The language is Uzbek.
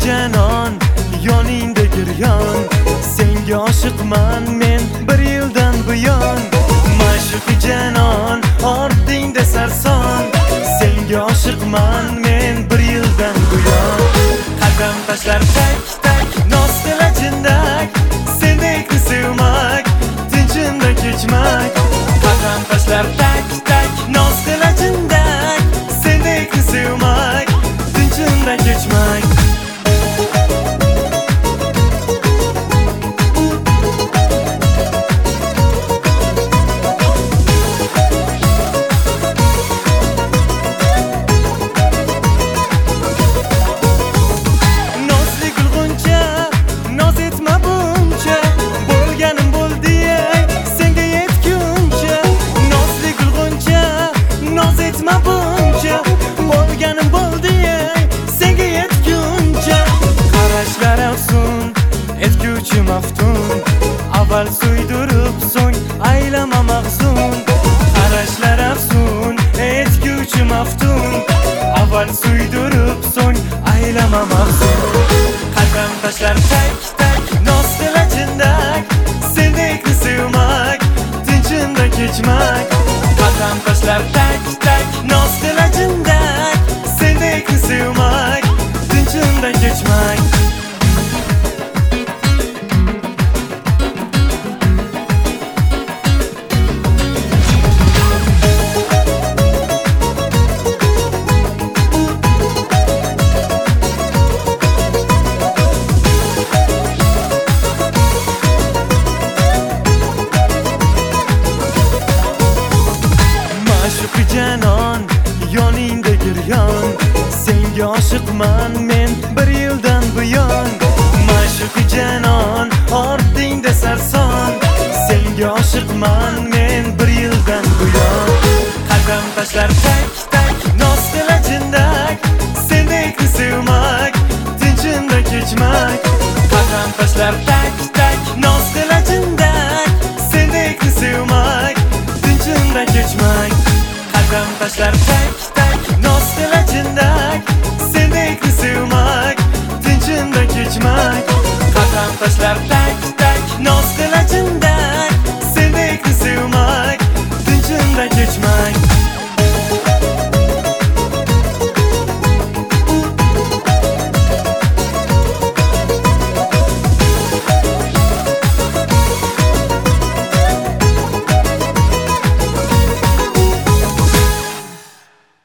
canon yoningda giryon, senga oshiqman men bir yildan buyon. Ma'shuqi canon ortingda sarson, senga oshiqman men bir yildan buyon. Qadam tashlar tak tak noz qila jindak, sendekni sevmak tinchimda kechmak. Qadam tashlar tak tak noz qila jindak, sendekni sevmak tinchimda kechmak. Avval suydirib so'ng aylama mahzun. Qarashlar afsun, etguvchi maftun. Avval suydirib so'ng aylama mahzun. Qadam tashlar tak tak noz qila jindak, sendekni sevmak tinchimda kechmak. Qadam tashlar tak tak noz qila jindak, sendekni sevmak tinchimda kechmak. Ma'shuqi canon yoningda giryon, senga oshiqman men bir yildan buyon. Ma'shuqi canon ortingda sarson, senga oshiqman men bir yildan buyon. Qadam tashlar tak tak noz qila jindak, sendekni sevmak tinchimda kechmak. Qadam tashlar tak tak noz qila jindak, sendekni sevmak tinchimda kechmak. Qadam tashlar